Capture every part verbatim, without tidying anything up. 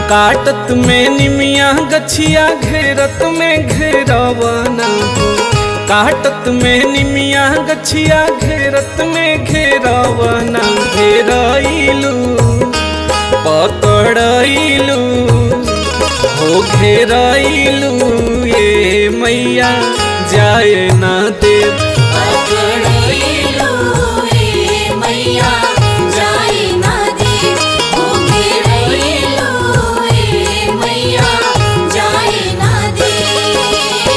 काटत में निमिया गछिया घेरत में घेरवना हो। काटत में निमिया गछिया घेरत में घेरवना घेरइलू पकड़इलू हो घेरइलू ये मैया जाए ना देव पकड़इलू ये मैया जाए ना देव हो घेरइलू ये मैया जाए ना देव।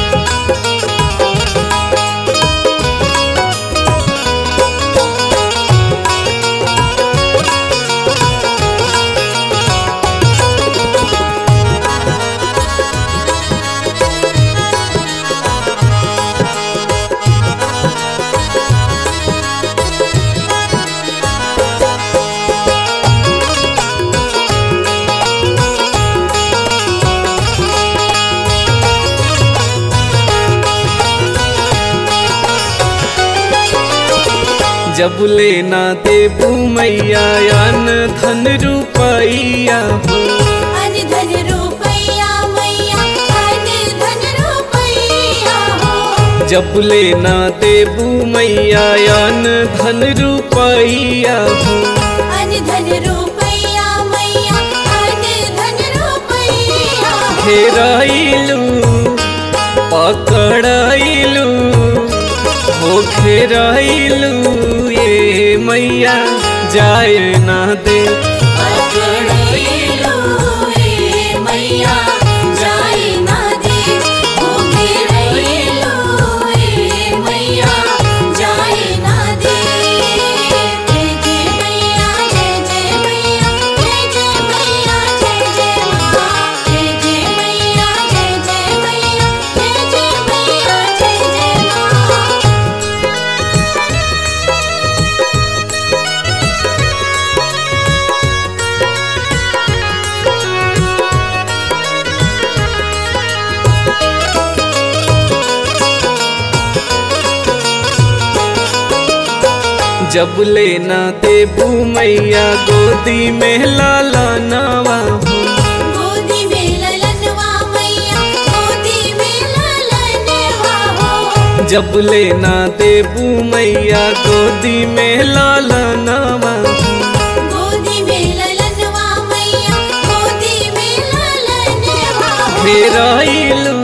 जब लेना देबू मैया अन धन रुपैया हो। अन धन रुपैया मैया अन धन रुपैया हो। जब लेना देबू मैया अन धन रुपैया हो। अन धन रुपैया मैया अन धन रुपैया हो। घेरइलू पकड़इलू हो घेरइलू ये मैया जाए ना दे पकड़इलू ये मैया जाए ना दे हो घेरइलू ये मैया जाए ना दे। जय जय मैया जय जय मैया जय जय मैया जय जय माँ। जय जय मैया जय जय मैया जय जय मैया जय जय माँ। जब लेना देबू मैया गोदी में लाला नवा हो। गोदी में ललनवा मैया गोदी में ललनवा हो। जब लेना देबू मैया गोदी में लाला नवा हो। गोदी में ललनवा मैया गोदी में ललनवा हो। घेरइलू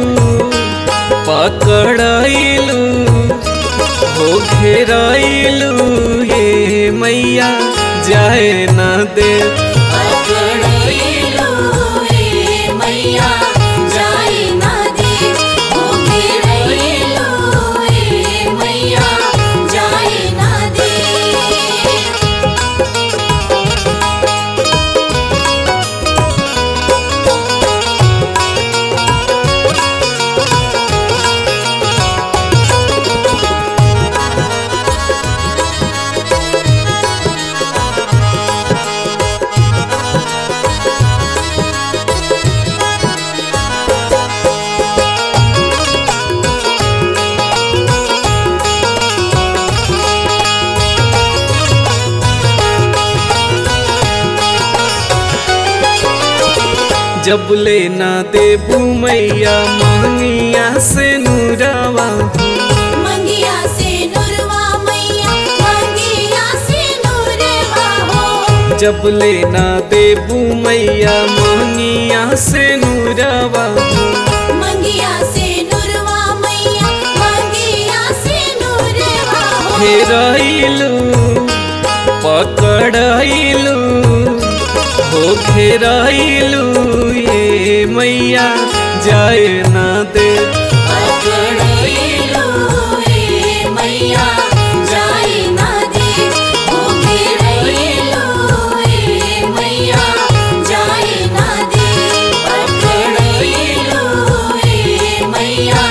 पकड़इलू हो घेरइलू ये मैया जाए ना दे पकड़इलू ये मैया जाए ना दे हो घेरइलू ये मैया जाए ना दे। जब लेना देबू मैया मंगिया से नूरावा हो। मंगिया से नूरवा मैया मंगिया से नूरवा हो। जब लेना देबू मैया मंगिया से नूरावा हो। मंगिया से नूरवा मैया मंगिया से नूरवा हो। घेरइलू पकड़इलू हो घेरइलू ये मैया जाए ना दे पकड़इलू ये मैया जाए ना दे हो घेरइलू ये मैया जाए ना दे पकड़इलू ये मैया